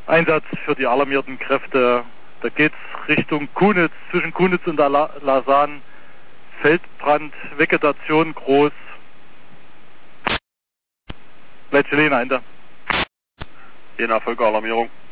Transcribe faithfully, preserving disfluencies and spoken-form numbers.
Einsatz für die alarmierten Kräfte. Da geht's Richtung Kunitz, zwischen Kunitz und La Lasan. Feldbrand, Vegetation groß. Leitsch Helena, hinter. Je nach Völkeralarmierung.